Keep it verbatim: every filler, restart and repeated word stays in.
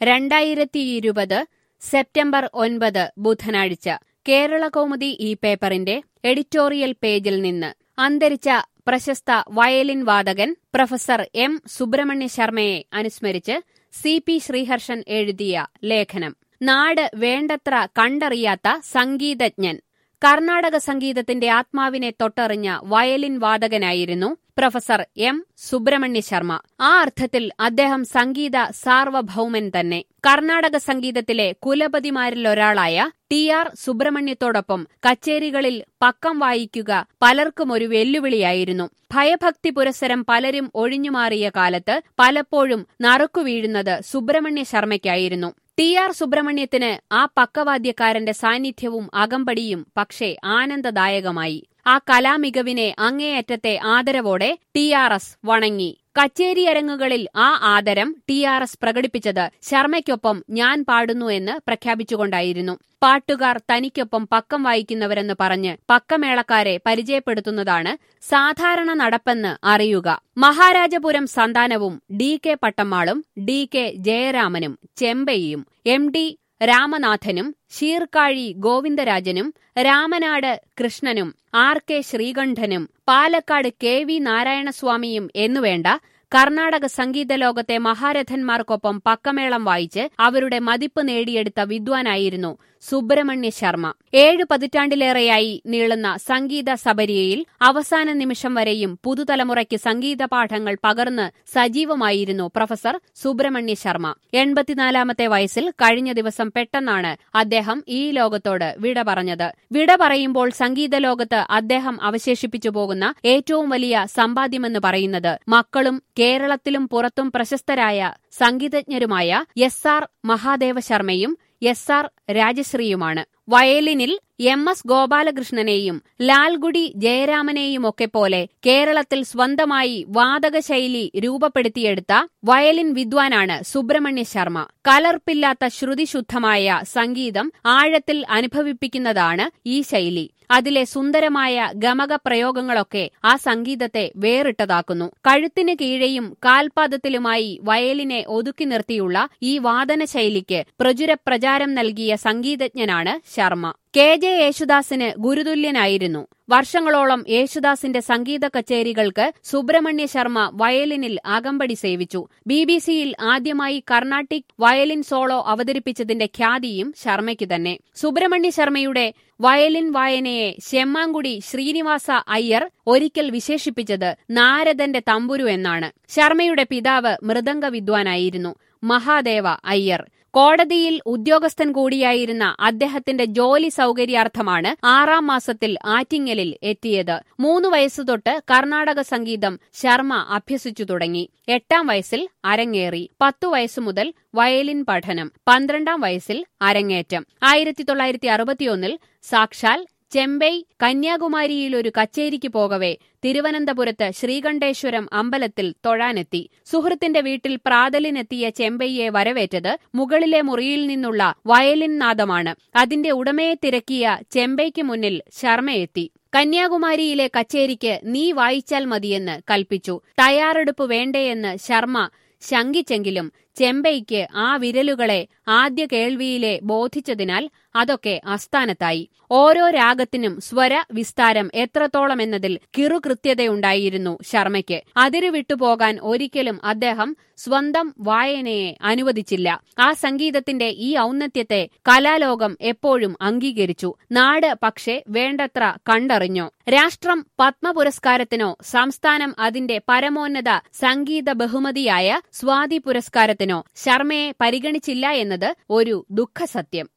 രണ്ടായിരത്തിയിരുപത് സെപ്റ്റംബർ ഒൻപത് ബുധനാഴ്ച കേരളകൗമുദി ഈ പേപ്പറിന്റെ എഡിറ്റോറിയൽ പേജിൽ നിന്ന് അന്തരിച്ച പ്രശസ്ത വയലിൻ വാദകൻ പ്രൊഫസർ എം സുബ്രഹ്മണ്യ ശർമ്മയെ അനുസ്മരിച്ച് സി പി ശ്രീഹർഷൻ എഴുതിയ ലേഖനം. നാട് വേണ്ടത്ര കണ്ടറിയാത്ത സംഗീതജ്ഞൻ. കർണാടക സംഗീതത്തിന്റെ ആത്മാവിനെ തൊട്ടറിഞ്ഞ വയലിൻ വാദകനായിരുന്നു പ്രൊഫസർ എം സുബ്രഹ്മണ്യ ശർമ്മ. ആ അർത്ഥത്തിൽ അദ്ദേഹം സംഗീത സാർവഭൗമൻ തന്നെ. കർണാടക സംഗീതത്തിലെ കുലപതിമാരിലൊരാളായ ടി ആർ സുബ്രഹ്മണ്യത്തോടൊപ്പം കച്ചേരികളിൽ പക്കം വായിക്കുക പലർക്കും ഒരു വെല്ലുവിളിയായിരുന്നു. ഭയഭക്തി പുരസ്സരം പലരും ഒഴിഞ്ഞുമാറിയ കാലത്ത് പലപ്പോഴും നറുക്കുവീഴുന്നത് സുബ്രഹ്മണ്യ ശർമ്മയ്ക്കായിരുന്നു. ടി ആർ സുബ്രഹ്മണ്യത്തിന് ആ പക്കവാദ്യക്കാരന്റെ സാന്നിധ്യവും അകമ്പടിയും പക്ഷേ ആനന്ദദായകമായി. ആ കലാമികവിനെ അങ്ങേയറ്റത്തെ ആദരവോടെ ടി ആർ എസ് വണങ്ങി. കച്ചേരിയരങ്ങുകളിൽ ആ ആദരം ടി ആർ എസ് പ്രകടിപ്പിച്ചത് ശർമ്മയ്ക്കൊപ്പം ഞാൻ പാടുന്നു എന്ന് പ്രഖ്യാപിച്ചുകൊണ്ടായിരുന്നു. പാട്ടുകാർ തനിക്കൊപ്പം പക്കം വായിക്കുന്നവരെന്ന് പറഞ്ഞ് പക്കമേളക്കാരെ പരിചയപ്പെടുത്തുന്നതാണ് സാധാരണ നടപ്പെന്ന് അറിയുക. മഹാരാജപുരം സന്താനവും ഡി കെ പട്ടമ്മാളും ഡി കെ ജയരാമനും ചെമ്പൈയും എം ഡി രാമനാഥനും ശീർക്കാഴി ഗോവിന്ദരാജനും രാമനാട് കൃഷ്ണനും ആർ കെ ശ്രീകണ്ഠനും പാലക്കാട് കെ വി നാരായണസ്വാമിയും എന്നുവേണ്ട കർണാടക സംഗീത ലോകത്തെ മഹാരഥന്മാർക്കൊപ്പം പക്കമേളം വായിച്ച് അവരുടെ മതിപ്പ് നേടിയെടുത്ത വിദ്വാനായിരുന്നു സുബ്രഹ്മണ്യ ശർമ്മ. ഏഴു പതിറ്റാണ്ടിലേറെയായി നീളുന്ന സംഗീത സബരിയയിൽ അവസാന നിമിഷം വരെയും പുതുതലമുറയ്ക്ക് സംഗീത പാഠങ്ങൾ പകർന്ന് സജീവമായിരുന്നു പ്രൊഫസർ സുബ്രഹ്മണ്യ ശർമ്മ. എൺപത്തിനാലാമത്തെ വയസ്സിൽ കഴിഞ്ഞ ദിവസം പെട്ടെന്നാണ് അദ്ദേഹം ഈ ലോകത്തോട് വിട പറഞ്ഞത്. വിട പറയുമ്പോൾ സംഗീത ലോകത്ത് അദ്ദേഹം അവശേഷിപ്പിച്ചു പോകുന്ന ഏറ്റവും വലിയ സമ്പാദ്യമെന്ന് പറയുന്നത് മക്കളും കേരളത്തിലും പുറത്തും പ്രശസ്തരായ സംഗീതജ്ഞരുമായ എസ് ആർ മഹാദേവ ശർമ്മയും എസ് ആർ രാജശ്രീയുമാണ്. വയലിനിൽ എം എസ് ഗോപാലകൃഷ്ണനെയും ലാൽഗുഡി ജയരാമനെയുമൊക്കെ പോലെ കേരളത്തിൽ സ്വന്തമായി വാദകശൈലി രൂപപ്പെടുത്തിയെടുത്ത വയലിൻ വിദ്വാനാണ് സുബ്രഹ്മണ്യ ശർമ്മ. കലർപ്പില്ലാത്ത ശ്രുതിശുദ്ധമായ സംഗീതം ആഴത്തിൽ അനുഭവിപ്പിക്കുന്നതാണ് ഈ ശൈലി. അതിലെ സുന്ദരമായ ഗമക പ്രയോഗങ്ങളൊക്കെ ആ സംഗീതത്തെ വേറിട്ടതാക്കുന്നു. കഴുത്തിന് കീഴെയും കാൽപാദത്തിലുമായി വയലിനെ ഒതുക്കി നിർത്തിയുള്ള ഈ വാദന ശൈലിക്ക് പ്രചുര പ്രചാരം നൽകിയ സംഗീതജ്ഞനാണ് ശർമ്മ. കെ ജെ യേശുദാസിന് ഗുരുതുല്യനായിരുന്നു. വർഷങ്ങളോളം യേശുദാസിന്റെ സംഗീത കച്ചേരികൾക്ക് സുബ്രഹ്മണ്യ ശർമ്മ വയലിനിൽ അകമ്പടി സേവിച്ചു. ബി ബി സിയിൽ ആദ്യമായി കർണാട്ടിക് വയലിൻ സോളോ അവതരിപ്പിച്ചതിന്റെ ഖ്യാതിയും ശർമ്മയ്ക്ക് തന്നെ. സുബ്രഹ്മണ്യ ശർമ്മയുടെ വയലിൻ വായനയെ ശെമ്മാങ്കുടി ശ്രീനിവാസ അയ്യർ ഒരിക്കൽ വിശേഷിപ്പിച്ചത് നാരദന്റെ തമ്പുരു എന്നാണ്. ശർമ്മയുടെ പിതാവ് മൃദംഗ വിദ്വാനായിരുന്നു മഹാദേവ അയ്യർ. കോടതിയിൽ ഉദ്യോഗസ്ഥൻ കൂടിയായിരുന്ന അദ്ദേഹത്തിന്റെ ജോലി സൗകര്യാർത്ഥമാണ് ആറാം മാസത്തിൽ ആറ്റിങ്ങലിൽ എത്തിയത്. മൂന്നു വയസ്സുതൊട്ട് കർണാടക സംഗീതം ശർമ്മ അഭ്യസിച്ചു തുടങ്ങി. എട്ടാം വയസ്സിൽ അരങ്ങേറി. പത്തു വയസ്സു മുതൽ വയലിൻ പഠനം. പന്ത്രണ്ടാം വയസ്സിൽ അരങ്ങേറ്റം. ആയിരത്തി തൊള്ളായിരത്തി അറുപത്തിയൊന്നിൽ സാക്ഷാൽ ചെമ്പൈ കന്യാകുമാരിയിലൊരു കച്ചേരിക്ക് പോകവെ തിരുവനന്തപുരത്ത് ശ്രീകണ്ഠേശ്വരം അമ്പലത്തിൽ തൊഴാനെത്തി. സുഹൃത്തിന്റെ വീട്ടിൽ പ്രാതലിനെത്തിയ ചെമ്പൈയെ വരവേറ്റത് മുകളിലെ മുറിയിൽ നിന്നുള്ള വയലിൻ നാദമാണ്. അതിന്റെ ഉടമയെ തിരക്കിയ ചെമ്പൈക്ക് മുന്നിൽ ശർമ്മയെത്തി. കന്യാകുമാരിയിലെ കച്ചേരിക്ക് നീ വായിച്ചാൽ മതിയെന്ന് കൽപ്പിച്ചു. തയ്യാറെടുപ്പ് വേണ്ടേയെന്ന് ശർമ്മ ശങ്കിച്ചെങ്കിലും ചെമ്പൈക്ക് ആ വിരലുകളെ ആദ്യ കേൾവിയിലെ ബോധിച്ചതിനാൽ അതൊക്കെ അസ്ഥാനത്തായി. ഓരോ രാഗത്തിനും സ്വര വിസ്താരം എത്രത്തോളമെന്നതിൽ കിറുകൃത്യതയുണ്ടായിരുന്നു ശർമ്മയ്ക്ക്. അതിരുവിട്ടുപോകാൻ ഒരിക്കലും അദ്ദേഹം സ്വന്തം വായനയെ അനുവദിച്ചില്ല. ആ സംഗീതത്തിന്റെ ഈ ഔന്നത്യത്തെ കലാലോകം എപ്പോഴും അംഗീകരിച്ചു. നാട് പക്ഷേ വേണ്ടത്ര കണ്ടറിഞ്ഞോ? രാഷ്ട്രം പത്മപുരസ്കാരത്തിനോ സംസ്ഥാനം അതിന്റെ പരമോന്നത സംഗീത ബഹുമതിയായ സ്വാതി പുരസ്കാരത്തിനോ ശർമ്മയെ പരിഗണിച്ചില്ല എന്നത് ഒരു ദുഃഖസത്യം.